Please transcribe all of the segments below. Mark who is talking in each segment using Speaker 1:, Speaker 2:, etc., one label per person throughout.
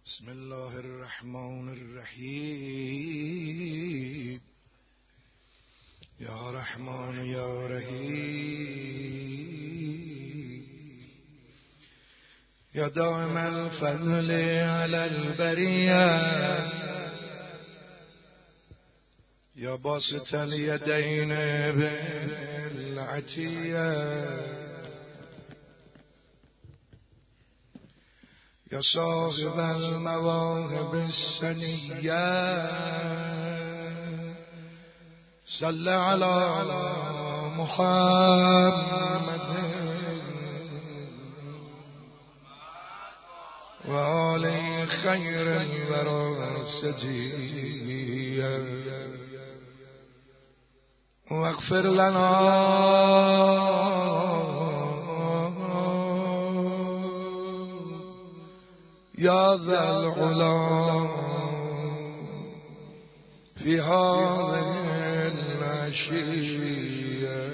Speaker 1: بسم الله الرحمن الرحیم یا رحمان یا رحیم یا دائم الفضل علی البریه یا باسط الیدین بالعطیه یا صاحب المواهب السنیه صل علی محمد و آل خیر الورى سجیه واغفر لنا یا ذا العلا فی هذه العشیه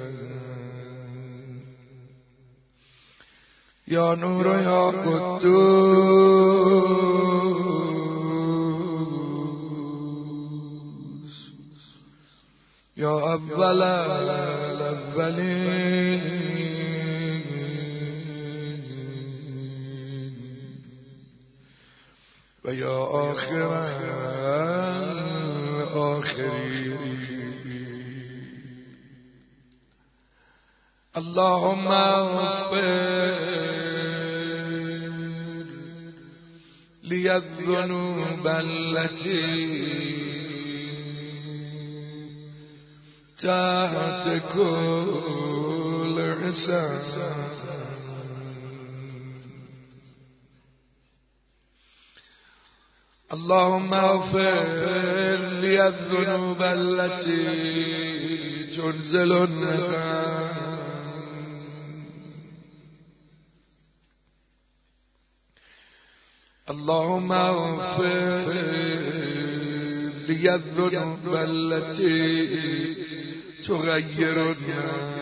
Speaker 1: یا نور یا قدوس یا اول الاولین و یا آخر الاخرین اللهم اغفر لی الذنوب التي تحت كل حساب اللهم اغفر لي الذنوب التي تنزل النقام اللهم اغفر لي الذنوب التي تغير الناس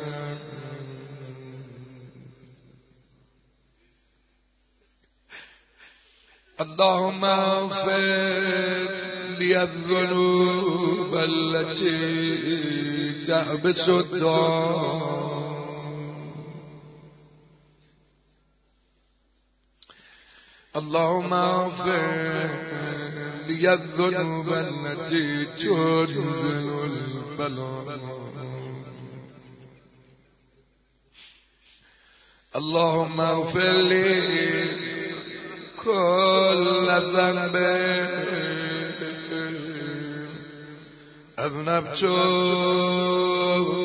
Speaker 1: اللهم اغفر لي الذنوب التي تحبس الدعاء اللهم اغفر لي الذنوب التي تنزل البلاء اللهم اغفر لي كل ذنب أذنبته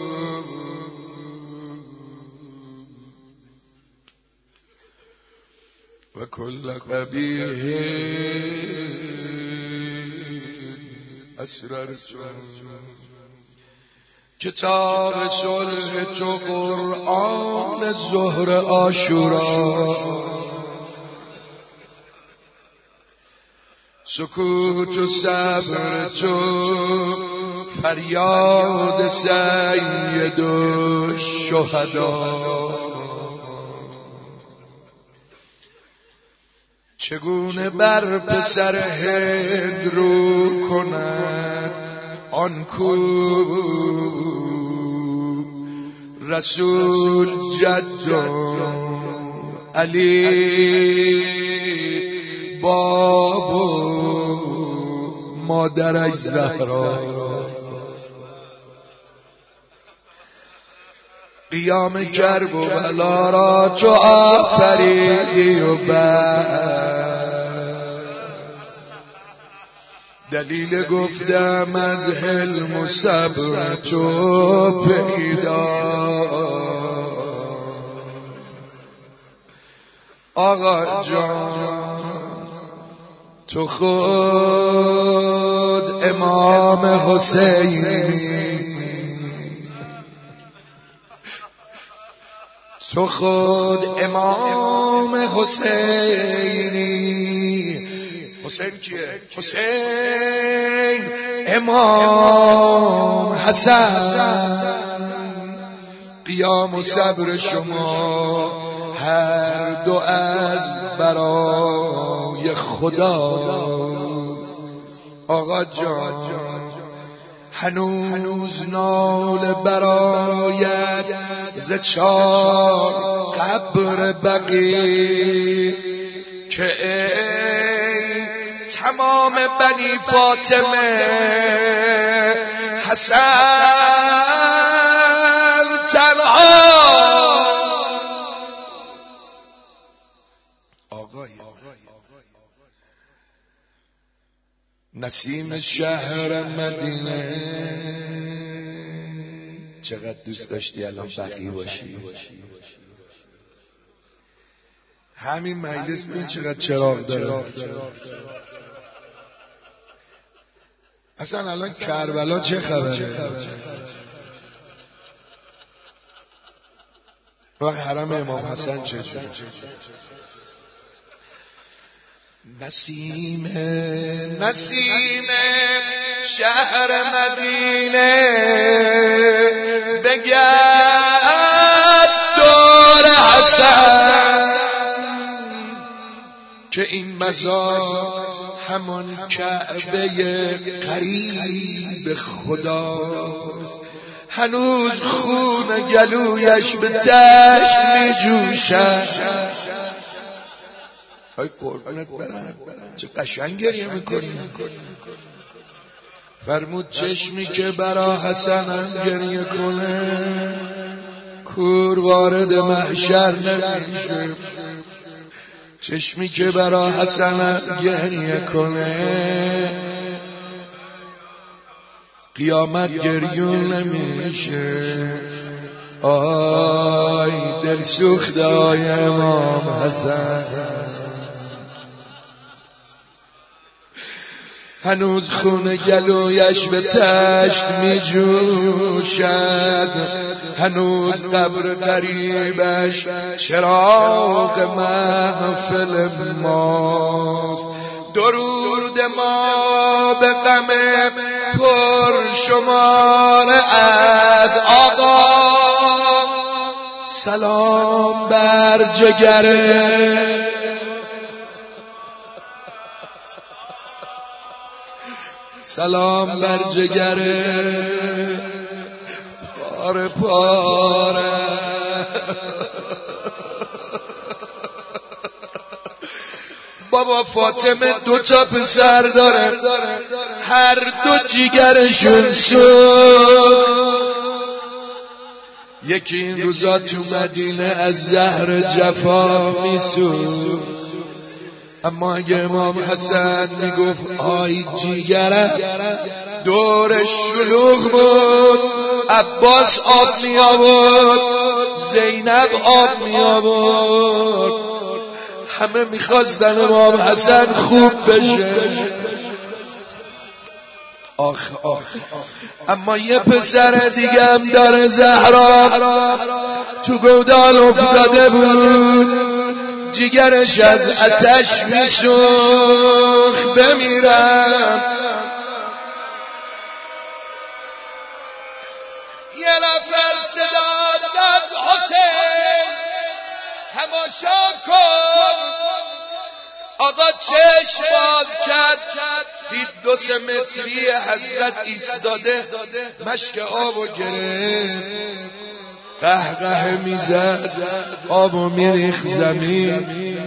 Speaker 1: وكل قبيح أسررته کتاب صلح تو قرآن ظهر عاشورا سکوت و صبر تو فریاد سید الشهدا چگونه بر پسر هند رو کند آن کو رسول جد علی بابو مادرش زهرا قیام کرب و بلا را تو آفریدی و بس دلیل گفتم از حلم و صبر تو پیدا آقا جان تو خود امام حسینی تو خود امام حسینی حسین کیه؟ حسین امام حسن قیام و صبر شما هر دو از برای خداست. آقا جان هنوز ناله برایت ز 4 قبر بقی که ای تمام بنی فاطمه حسن تنها. آقای نسیم شهر مدینه، چقدر دوست داشتی الان بقی باشی. همین مجلس ببین چقدر چراغ داره. اصلا الان کربلا چه خبره؟ و حرم امام حسن چه جوره؟ نسیم شهر مدینه بگرد دور حسن که این مزار همان کعبه قریب خداست. هنوز خون گلویش به دشت می جوشد. ای قربونت برم چه قشنگ گریه میکنی. فرمود چشمی که برا حسنم گریه کنه کور وارد محشر نمیشه. چشمی که برا حسنم گریه کنه قیامت گریون نمیشه. آی دل سوخته آی امام حسن، هنوز خون گلویش به تشت می جوشد. هنوز قبر غریبش چراغ محفل ماست. درود ما به غم پر شمار اد آقا، سلام بر جگره سلام بر جگره پاره پاره. بابا فاطمه 2 پسر داره، هر 2 جیگرشون سوخت. یکی این روزا تو مدینه از زهر جفا میسوخت. اما اگه امام حسن میگفت آی جیگرم، دورش شلوغ بود. عباس آب می آورد، زینب آب می آورد. همه میخواستن امام حسن خوب بشه. آخ اما یه پسر دیگه هم داره، زهرا، تو گودال افتاده بود. جگرش از آتش میسوخت. بمیرم یه نفر صدا داد حسین تماشا کن. آقا چشم باز کرد، دید 2-3 متری حضرت ایستاده، مشک آبو گرفت، قهقه میزد، آبو میریخت زمین.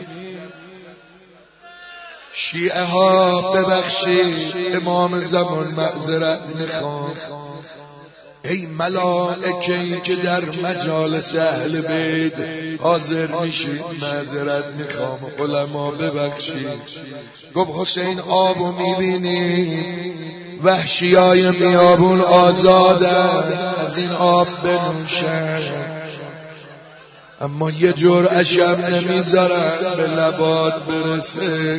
Speaker 1: شیعه ها ببخشید امام زمان معذرت میخوام. ای ملائکه‌ای که در مجالس اهل بیت حاضر میشید معذرت میخوام، علما ببخشید. گفت حسین آبو میبینی، وحشیای میابون آزادن، از این آب بنوشن، اما یه جرعشم نمیذارن به لبات برسه.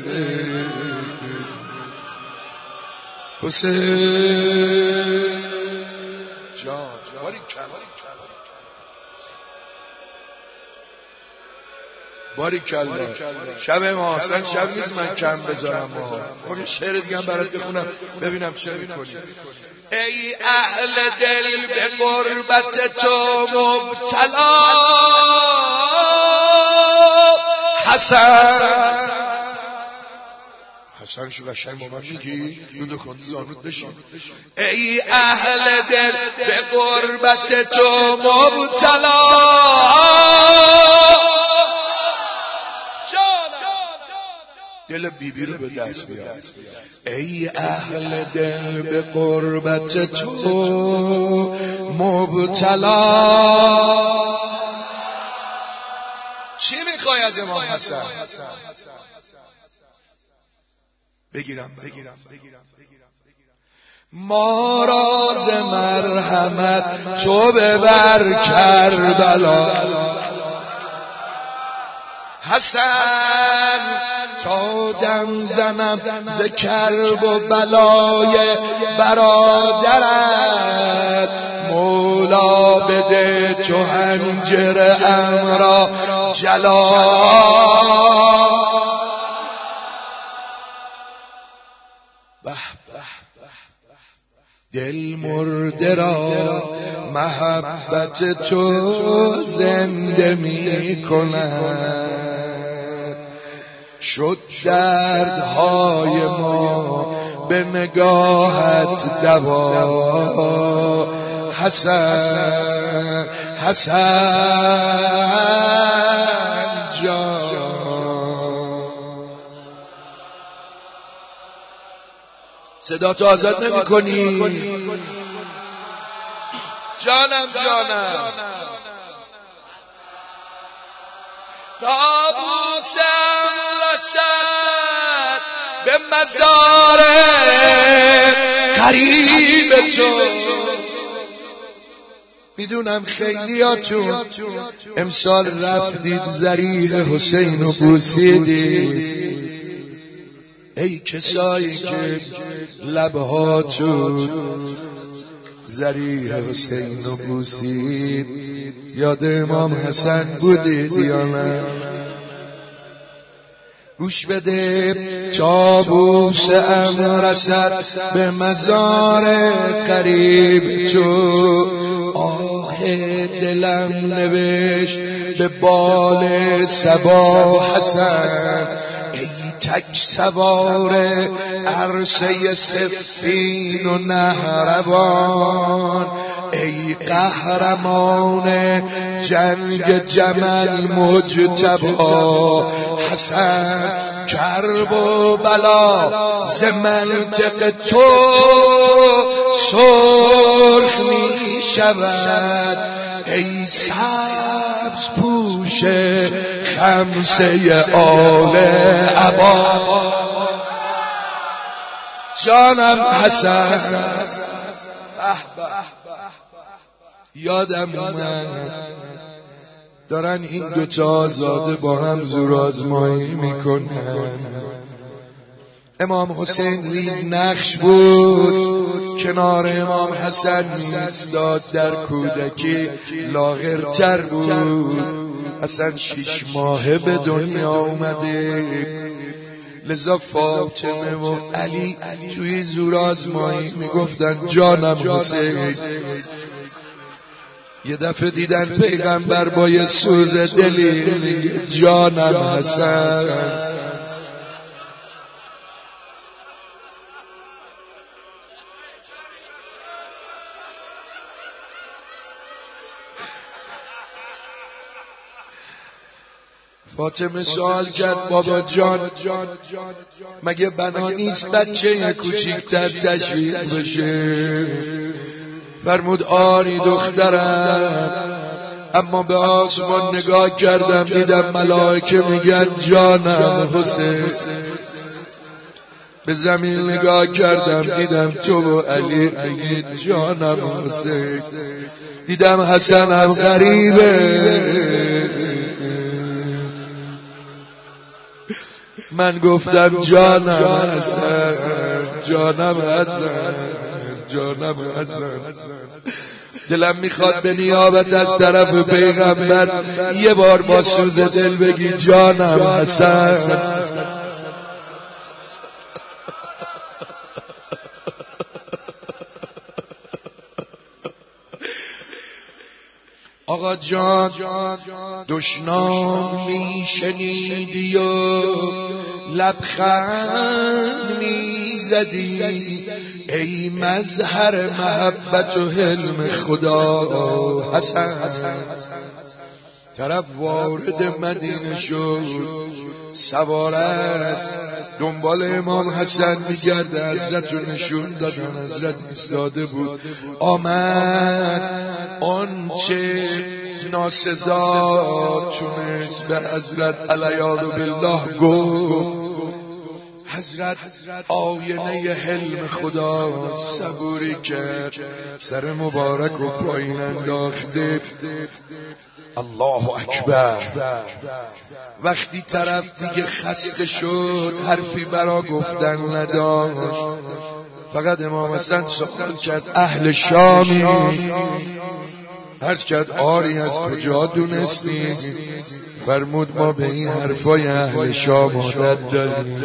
Speaker 1: حسین جان باری کلا شب ما اصلا شب نیست من کم بذارم. یه شعر دیگه هم برات بخونم ببینم چه میکنی. ای اهل دل به غربت تو مبتلا، حسنشو قشنگ با من میگی دو کندی زانود بشین. ای اهل دل به غربت تو مبتلا، دل بیبی رو به دست بیار. ای اهل دل به غربت تو مبتلا، چی میخوای از امام حسن؟ بگیرم ما راز مرحمت تو ببر کربلا، حسن تا دم زنم ز کرب و بلای برادرت، مولا بده تو حنجر امرا جلا. دل مرده را محبت تو زنده می کند، شد دردهای ما به نگاهت دوا. حسن جان، صدا تو آزاد نمی کنی جانم تابوسم رسد به مزار قریب تو. میدونم خیلیاتون امسال رفتید ذریح حسین و بوسیدید، ای کسایی که لبهاتون ذریح حسین و بوسید، یاد امام حسن بودید یا نه؟ گوش بده تابوس ام رسد به مزار قریب تو، آه دلم نوشت به بال صبا حسن، ای تک سوار عرصه صفین و نهروان، ای قهرمان جنگ جمل مجتبی. حسن کرب و بلا ز منطق تو سرخ می شود، ای سبز پوش خمسه آل عبا. جانم حسن یادم اومد دارن این دوتا آزاده با هم زور آزمایی میکنن. امام حسین ریز نقش بود، کنار امام حسن میستاد، در کودکی لاغرتر بود، اصلا 6 ماهه به دنیا اومده. لذا فاطمه و علی توی زور آزمایی میگفتن جانم حسین. یه دفعه دیدن پیغمبر با یه سوز دلی جانم حسن. فاطمه سوال کرد بابا جان مگه بنا نیست بچه کوچیکتر تشویق بشه؟ فرمود آری دخترم، اما به آسمان نگاه کردم دیدم ملائکه میگن جانم حسین، به زمین نگاه کردم دیدم تو و علی میگید جانم حسین، دیدم حسن هم غریبه، من گفتم جانم حسن، جانم حسن، جانم حسن. دلم میخواد به نیابت از طرف پیغمبر یه بار با سوز دل بگی جانم حسن. آقا جان دشنام میشنیدی و لبخند میزدی، ای مظهر محبت و حلم خدا حسن. طرف وارد مدینه شد، سوار است، دنبال امام حسن میگرده. حضرت رو نشون دادن، حضرت ایستاده بود. آمد آنچه ناسزا تونست به حضرت علیاذ بالله گفت. حضرت آینه حلم خدا صبوری کرد، سر مبارک رو پایین انداخته. الله اکبر. وقتی طرف دیگه خسته شد، حرفی برا گفتن نداشت، فقط امام حسن سوال کرد اهل شامی؟ عرض کرد آری، از کجا دونستی؟ فرمود ما به این حرفای اهل شام عادت داریم.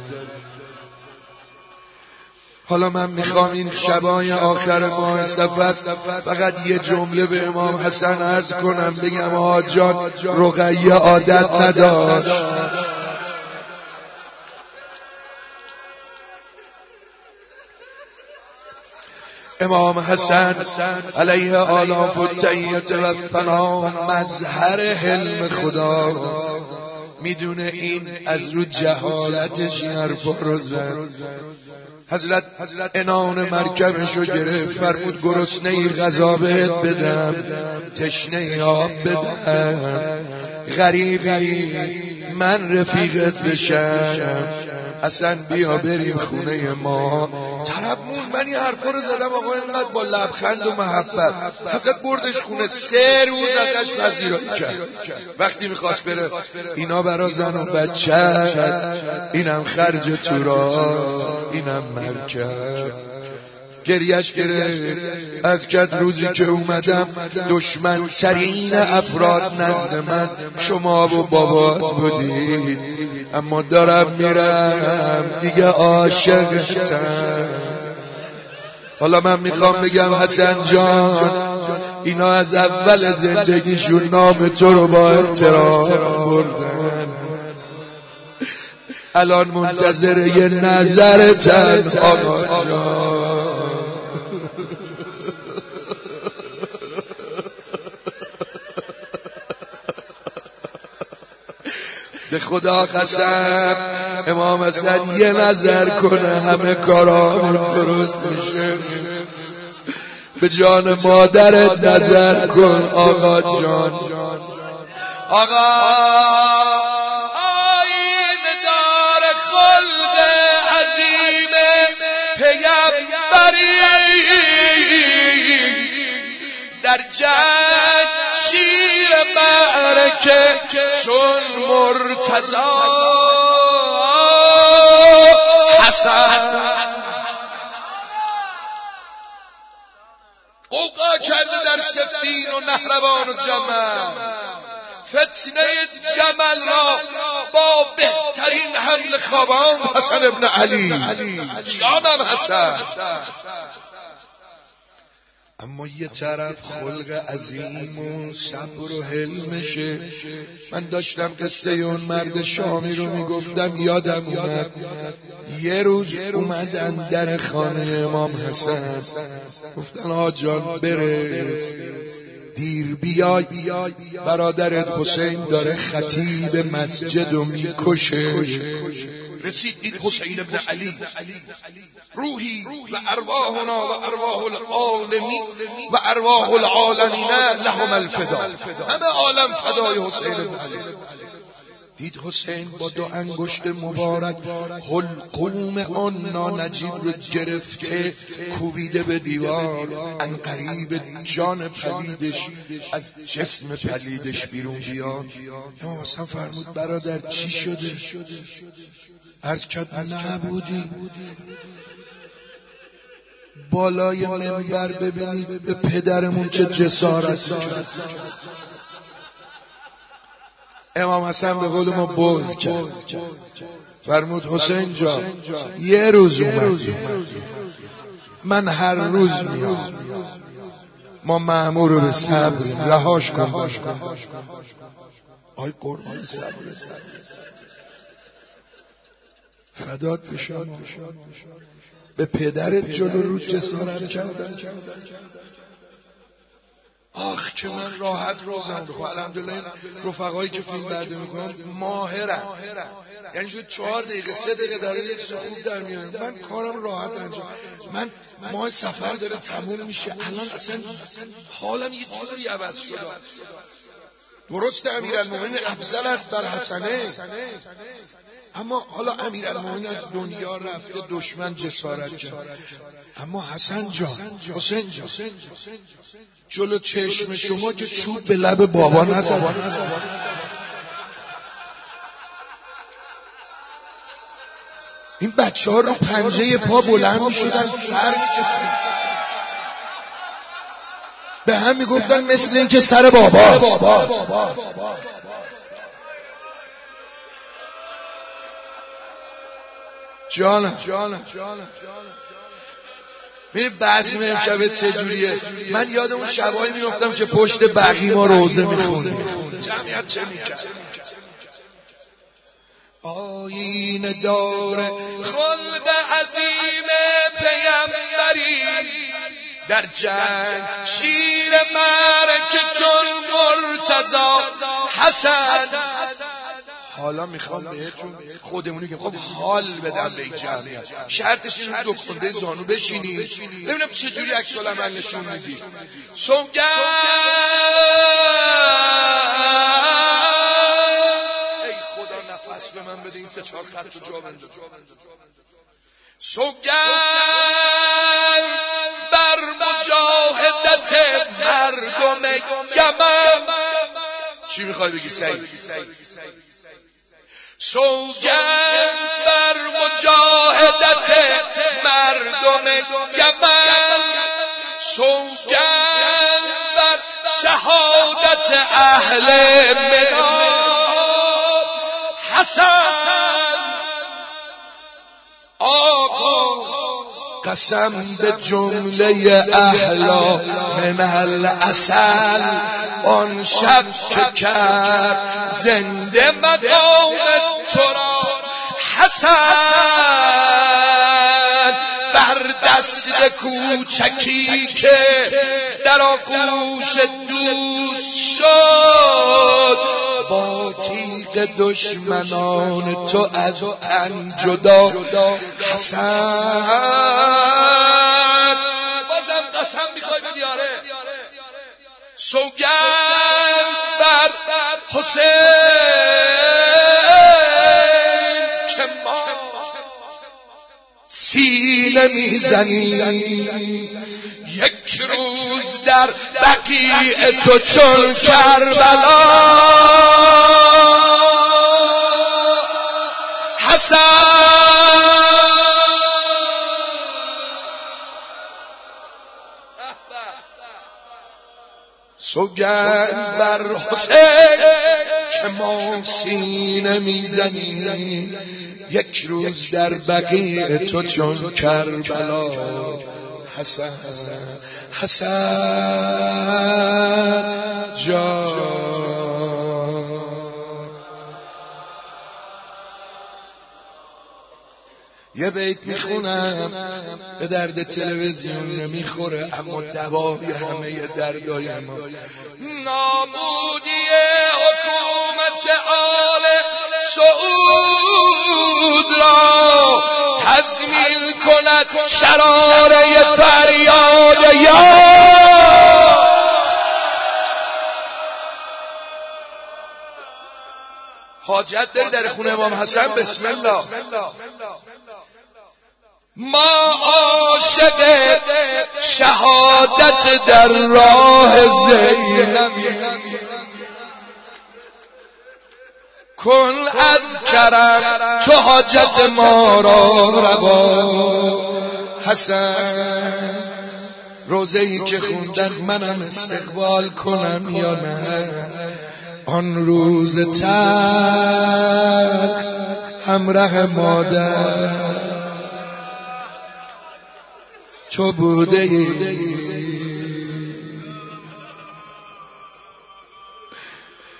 Speaker 1: حالا من میخوام این شبای آخر ماه صفر فقط یه جمله به امام حسن عرض کنم، بگم آقا جان رقیه عادت نداشت. امام حسن علیه آلاف و تحیت و فنا مظهر حلم خدا، میدونه این از رو جهالتش این حرفا رو زد. حضرت عنان مرکبشو گرفت، فرمود گرسنه‌ای غذا بهت بدم، تشنه‌ای آب بدم، غریبی من رفیقت بشم، اصلا بیا بریم خونه ما. طرف من این حرفا رو زدم آقا اینقدر با لبخند و محبت. حضرت بردش خونه، 3 روز ازش پذیرایی کرد. وقتی میخواست بره، اینا برا زن و بچه، اینم خرج تورا، اینم مرکب. گریش گرفت. از کد روزی که اومدم دشمن ترین افراد نزد من شما و بابات بودید، اما دارم میرم دیگه عاشقتم. حالا من میخوام بگم حسن جان، اینا از اول زندگیشون نام تو رو با احترام بردن، الان منتظر یه نظرتن آقا جان. به خدا قسم امام حسن یه نظر کنه همه کارامون درست میشه. به جان مادرت نظر کن آقا جان. آقا آیین دار خلق عظیم پیغمبری، در جنگ شیر معرکه چون مرتضی حسن قوقا کرده در سفین و نهروان و جمل. فتنه جمل را با بهترین حمل خوابان حسن ابن علی، جانم حسن. اما یه طرف خلق عظیم و صبر و حلمشه. من داشتم قصه اون مرد شامی رو میگفتم، یادم اومد یه روز اومدن در خانه امام حسن، گفتن آقا جان برس، دیر بیای، برادرت حسین داره خطیب مسجد رو میکشه. رسید دید حسین ابن علی، روحی و ارواحنا و ارواح العالمین و ارواح العالمین لهم الفدا، همه عالم فدای حسین ابن علی. دید حسین با 2 انگشت مبارک حلقوم آن نانجیب رو گرفته کوبیده به دیوار، انقریب جان پلیدش از جسم پلیدش بیرون بیاد. امام حسن فرمود برادر چی شده؟ عرض کرد نبودی. بالای منبر ببینید به پدرمون چه جسارت کرد. امام حسن به قول ما بغض کرد، فرمود حسین جان یه روز اومد، من هر روز میام، ما مأمور رو به صبر رهاش کن. آی قربان صبر فدات بشم. به پدرت جلو رو جسارت کردن. آخ که من راحت روزم بخوام. الحمدلله رفقایی که فیلم برده میکنم ماهرن، یعنی شده 4 دقیقه 3 دقیقه در یه چیز خوب در میارم. من کارم راحت انجام. من ماه سفر داره تموم میشه، الان اصلا حالم یه جوری عوض شده. درست امیرالمومنین افضل است بر حسنه، اما حالا امیرالمومنین از دنیا رفته، دشمن جسارت کرد. اما حسین جان جلو چشم شما که چوب به لب بابا نزد. این بچه ها رو پنجه پا بلند می شدن، سر به هم می گفتن مثل این که سر باباست. جانم میری بعضی امشبه چجوریه؟ من یاد اون شبایی میافتم که پشت بقی ما روزه میخوندیم. جمعیت چه میکرد؟ آیین داره خلق عظیم پیامبری، در جنگ شیر مرک چون مرتضی حسن. حالا میخوام بهتون خودمونی که خب حال بدم به این جمعیت. شرطش این دو کنده زانو بشینی ببینم چجوری عکس العمل نشون میدی. سوگند ای خدا نفس به من بده، این 3-4 خط تو جا بنداز. سوگند بر مجاهدت مردم یمن. چی میخوای بگی سعید؟ سوگند بر مجاهدت مردم یمن، سوگند بر شهادت اهل مناب حسن. آقا قسم به جمله اهلا من العسل، آن شب که کرد زنده مقام تو را حسن، بر دست کوچکی که در آغوش دوست شد، با تیغ دشمنان تو از تن جدا حسن. بازم قسم میخوای بدی؟ آره. سوگند بر حسین که ما سینه میزنیم، یک روز در بقیع تو چون کربلا حسن. سوگند بر حسین که ما سینه میزنیم، یک روز در بقیع تو چون کربلا حسن. حسن جان یه بیت میخونم به درد تلویزیون نمیخوره، اما دوای همه دردای ما. نابودی حکومت آل سعود را تضمین کند شراره فریاد یا حاجت داری در خونه امام حسن؟ بسم الله. ما عاشق شهادت در راه زینبی، کن از کرم تو حاجت ما را روا حسن. روزه‌ای که خوندن منم استقبال کنم یا نه؟ آن روز تلخ همراه مادر تو بوده ای،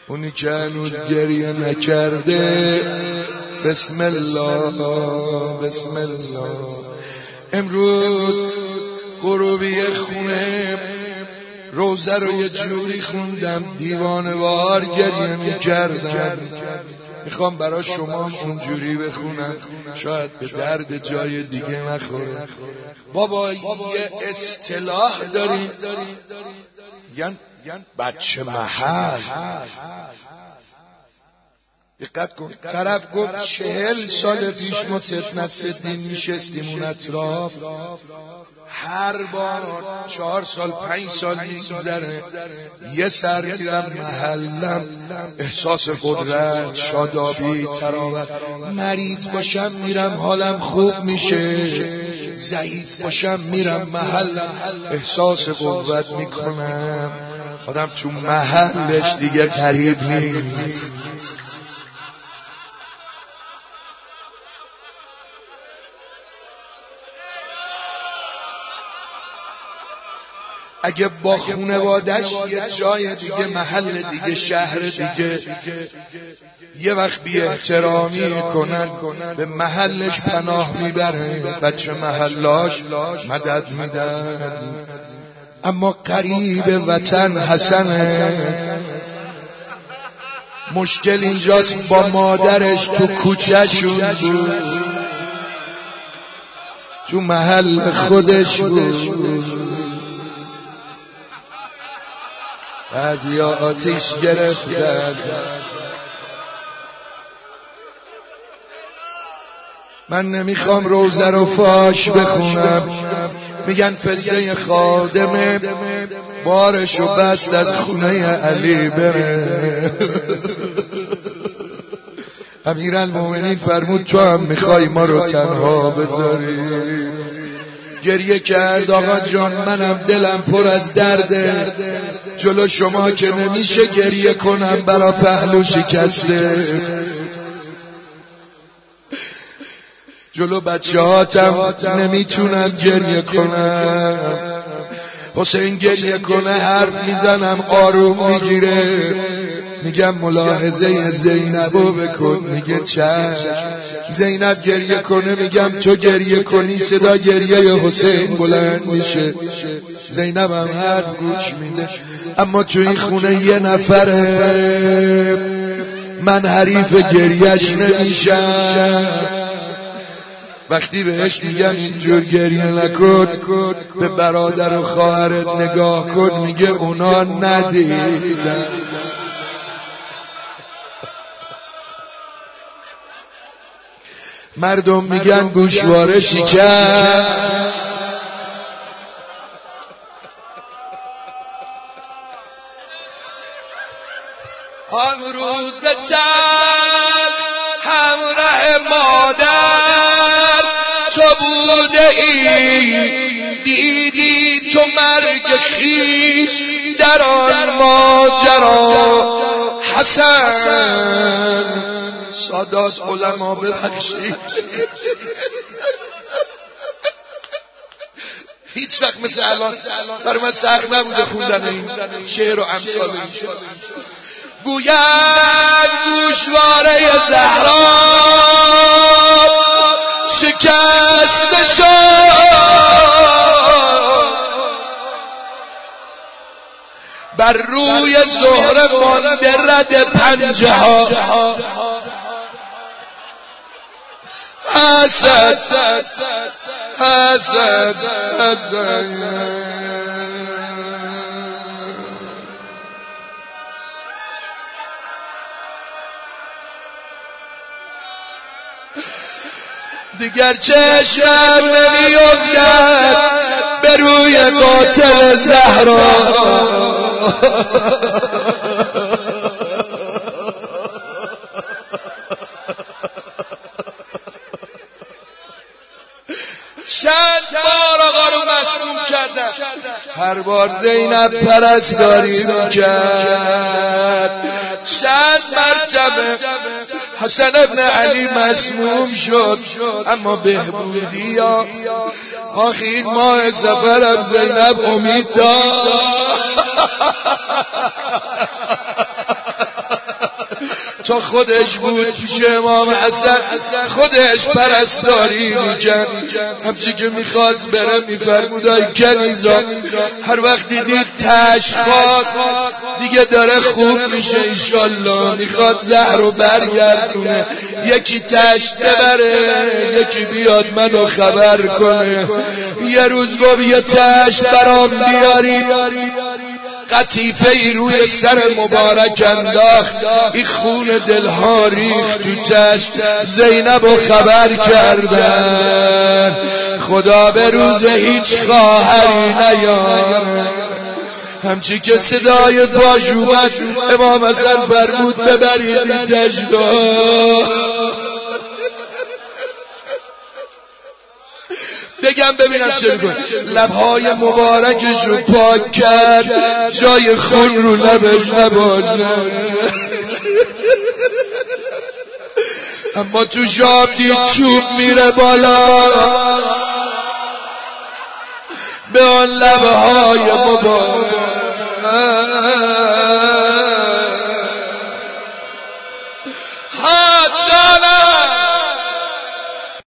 Speaker 1: اونی که هنوز گریه نکرده بسم الله بسم الله. امروز غروبی خونه روزه رو یه جوری خوندم دیوانه‌وار گریه میکردم. میخوام برای شما اونجوری بخونم شاید به درد جای دیگه نخوره. بابا یه اصطلاح داریم میگن بچه محل. دقت کن، طرف گفت 40 سال پیش ما ست نصرالدین میشستیم اون اطراف، هر بار 4 سال 5 سال میگذره یه سر میرم محلم، احساس قدرت، شادابی، تراوت. مریض باشم میرم حالم خوب میشه، ضعیف باشم میرم محلم احساس قوت میکنم. آدم تو محلش دیگه غریب نیست. اگه با خونوادش یه جای دیگه، محل دیگه، شهر دیگه، یه وقت بی احترامی کنن به محلش پناه میبره، بچه محلاش مدد میدن. اما قریب وطن حسنه، مشکل اینجاست با مادرش تو کوچه شون بود، تو محل خودش بود. بعضیا آتیش گرفتن. من نمیخوام روزه رو فاش بخونم، میگن فزه خادمه بارشو بست از خونه علی بره. امیرالمومنین فرمود تو هم میخوای ما رو تنها بذاری؟ گریه کرد آقا جان منم دلم پر از درده، جلو شما که نمیشه گریه کنم برا پهلو شکسته، جلو بچه هاتم نمیتونم گریه کنم. حسین گریه کنه حرف میزنم آروم میگیره، میگم ملاحظه زینبو بکن، میگه چشم. زینب گریه کنه میگم تو گریه کنی صدا گریه حسین بلند میشه. زینب هم حرف گوش میده. اما تو این خونه یه نفره، من حریف گریهش نمیشم. وقتی بهش میگم اینجور گریه نکن، به برادر و خواهرت نگاه کن، میگه اونا ندیدن. مردم میگن گوشواره شکست، آن روز چند همراه مادر تو بوده ای، دیدی تو مرگ خیش در آن ماجرا. حسن سادات علما ببخشید، هیچ وقت مثل الان برای من سخت نبوده خوندن این شعر و امثال این. گوید گوشواره زهرا شکسته شد، بر روی زهره مانده رد پنجه ها. حسد حسد حسد دیگر چشمم نمیافتد به روی قاتل زهرا. چند بار آقا رو مسموم کردن، هر بار زینب پرستاری میکرد. چند مرتبه حسن ابن علی مسموم شد، اما بهبودی یا آخه این ماه سفرم زینب امید داد. تا خودش بود پیش امام حسن خودش پرستاری میکرد. همچی که میخواست بره میفرمود ای کنیزا هر وقت دید تشخاص دیگه داره خوب میشه انشالله میخواد زهر رو برگردونه یکی تشت ببره یکی بیاد منو خبر کنه. یه روز گفت یه تشت برام بیاری قطیفه ای روی سر مبارک انداخت این خون دلها ریخت تو چشم زینب رو خبر کردن خدا به روز هیچ خواهری نیار. همچی که صدای باش اومد امام حسن فرمود ببرید این تشتا بگم ببینم چه میکنه. لبهای مبارکشو پاک کرد جای خون رو لبش نباشه اما تو شام دید چوب میره بالا به آن لبهای مبارک